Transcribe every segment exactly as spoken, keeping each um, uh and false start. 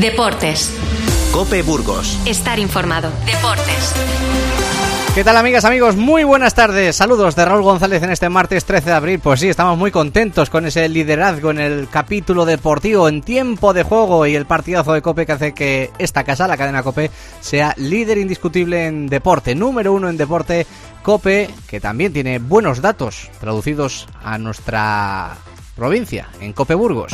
Deportes. COPE Burgos. Estar informado. Deportes. ¿Qué tal, amigas, amigos? Muy buenas tardes. Saludos de Raúl González en este martes trece de abril. Pues sí, estamos muy contentos con ese liderazgo en el capítulo deportivo en tiempo de juego y el partidazo de COPE que hace que esta casa, la cadena COPE, sea líder indiscutible en deporte, número uno en deporte. COPE, que también tiene buenos datos traducidos a nuestra provincia, en COPE Burgos.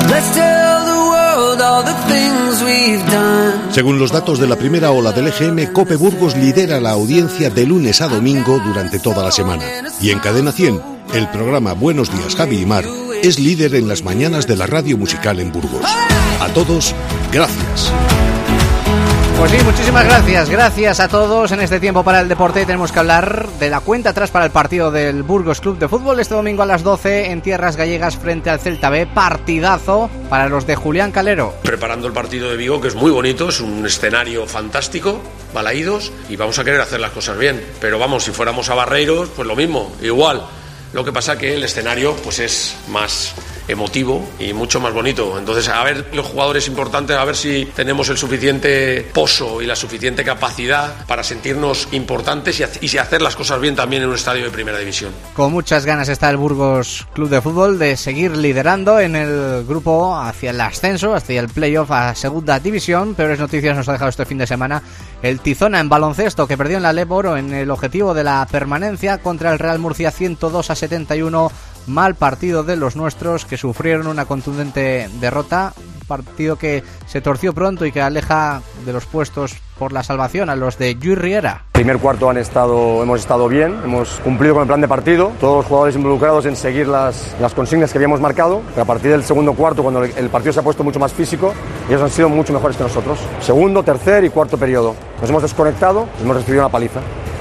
Según los datos de la primera ola del E G M, COPE Burgos lidera la audiencia de lunes a domingo durante toda la semana. Y en Cadena cien, el programa Buenos Días Javi y Mar es líder en las mañanas de la radio musical en Burgos. A todos, gracias. Pues sí, muchísimas gracias, gracias a todos. En este tiempo para el deporte tenemos que hablar de la cuenta atrás para el partido del Burgos Club de Fútbol este domingo a las doce en Tierras Gallegas frente al Celta B. Partidazo para los de Julián Calero. Preparando el partido de Vigo, que es muy bonito, es un escenario fantástico, Balaídos, y vamos a querer hacer las cosas bien. Pero vamos, si fuéramos a Barreiros, pues lo mismo, igual. Lo que pasa que el escenario pues es más emotivo y mucho más bonito. Entonces, a ver los jugadores importantes, a ver si tenemos el suficiente pozo y la suficiente capacidad para sentirnos importantes y, y hacer las cosas bien también en un estadio de primera división. Con muchas ganas está el Burgos Club de Fútbol de seguir liderando en el grupo hacia el ascenso, hacia el playoff a segunda división. Peores noticias nos ha dejado este fin de semana el Tizona en baloncesto, que perdió en la Leboro en el objetivo de la permanencia contra el Real Murcia ciento dos a setenta y uno. Mal partido de los nuestros, que sufrieron una contundente derrota, un partido que se torció pronto y que aleja de los puestos por la salvación a los de Lluís Riera. Primer cuarto han estado, hemos estado bien, hemos cumplido con el plan de partido, todos los jugadores involucrados en seguir las, las consignas que habíamos marcado, pero a partir del segundo cuarto, cuando el partido se ha puesto mucho más físico, ellos han sido mucho mejores que nosotros. Segundo, tercer y cuarto periodo. Nos hemos desconectado, hemos recibido una paliza.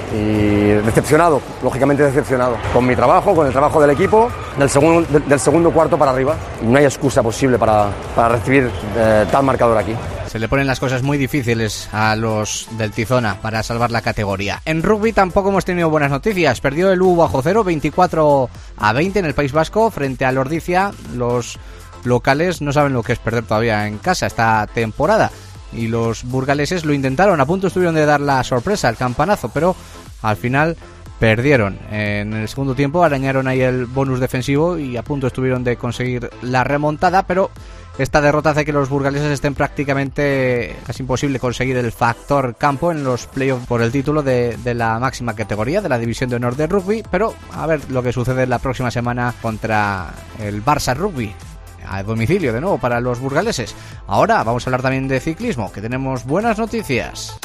Y decepcionado, lógicamente decepcionado, con mi trabajo, con el trabajo del equipo, del segundo, del, del segundo cuarto para arriba. No hay excusa posible para, para recibir eh, tal marcador aquí. Se le ponen las cosas muy difíciles a los del Tizona para salvar la categoría. En rugby tampoco hemos tenido buenas noticias. Perdió el U bajo cero, veinticuatro a veinte en el País Vasco frente al Ordicia. Los locales no saben lo que es perder todavía en casa esta temporada. Y los burgaleses lo intentaron, a punto estuvieron de dar la sorpresa, el campanazo, pero al final perdieron. En el segundo tiempo arañaron ahí el bonus defensivo y a punto estuvieron de conseguir la remontada, pero esta derrota hace que los burgaleses estén prácticamente casi imposible conseguir el factor campo en los playoffs por el título de, de la máxima categoría, de la División de Honor de Rugby, pero a ver lo que sucede la próxima semana contra el Barça Rugby. A domicilio de nuevo para los burgaleses. Ahora vamos a hablar también de ciclismo, que tenemos buenas noticias.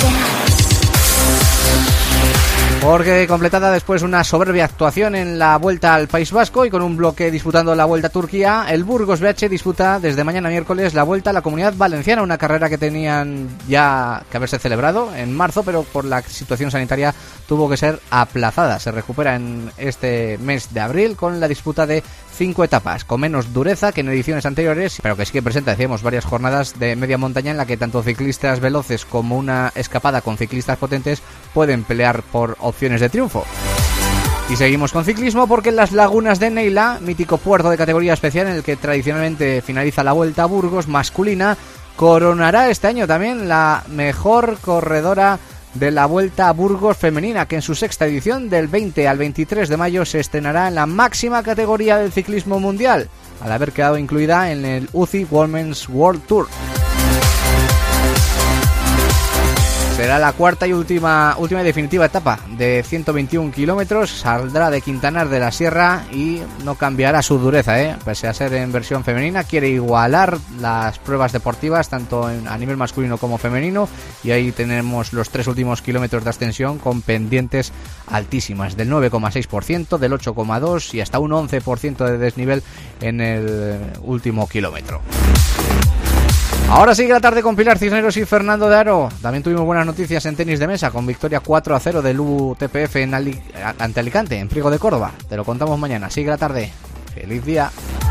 Porque completada después una soberbia actuación en la Vuelta al País Vasco y con un bloque disputando la Vuelta a Turquía, el Burgos B H disputa desde mañana miércoles la Vuelta a la Comunidad Valenciana, una carrera que tenían ya que haberse celebrado en marzo, pero por la situación sanitaria tuvo que ser aplazada. Se recupera en este mes de abril con la disputa de cinco etapas, con menos dureza que en ediciones anteriores, pero que sí que presenta, decíamos, varias jornadas de media montaña en la que tanto ciclistas veloces como una escapada con ciclistas potentes pueden pelear por opciones de triunfo. Y seguimos con ciclismo porque en las lagunas de Neila, mítico puerto de categoría especial en el que tradicionalmente finaliza la Vuelta a Burgos masculina, coronará este año también la mejor corredora de la Vuelta a Burgos femenina, que en su sexta edición del veinte al veintitrés de mayo se estrenará en la máxima categoría del ciclismo mundial, al haber quedado incluida en el U C I Women's World Tour. Será la cuarta y última última y definitiva etapa de ciento veintiún kilómetros. Saldrá de Quintanar de la Sierra y no cambiará su dureza, ¿eh? Pese a ser en versión femenina, quiere igualar las pruebas deportivas tanto en, a nivel masculino como femenino. Y ahí tenemos los tres últimos kilómetros de ascensión con pendientes altísimas, del nueve coma seis por ciento, del ocho coma dos por ciento y hasta un once por ciento de desnivel en el último kilómetro. Ahora sigue la tarde con Pilar Cisneros y Fernando de Aro. También tuvimos buenas noticias en tenis de mesa con victoria cuatro a cero del U T P F en Ali- ante Alicante, en Priego de Córdoba. Te lo contamos mañana. Sigue la tarde. Feliz día.